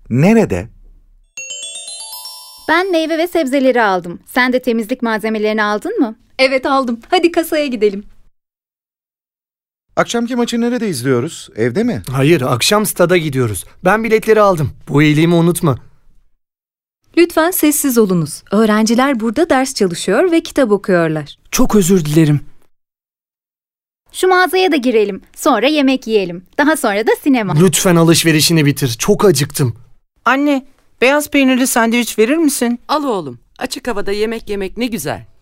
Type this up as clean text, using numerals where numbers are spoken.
Nerede? Ben meyve ve sebzeleri aldım. Sen de temizlik malzemelerini aldın mı? Evet aldım. Hadi kasaya gidelim. Akşamki maçı nerede izliyoruz? Evde mi? Hayır, akşam stada gidiyoruz. Ben biletleri aldım. Bu iyiliğimi unutma. Lütfen sessiz olunuz. Öğrenciler burada ders çalışıyor ve kitap okuyorlar. Çok özür dilerim. Şu mağazaya da girelim. Sonra yemek yiyelim. Daha sonra da sinema. Lütfen alışverişini bitir. Çok acıktım. Anne, beyaz peynirli sandviç verir misin? Al oğlum. Açık havada yemek yemek ne güzel.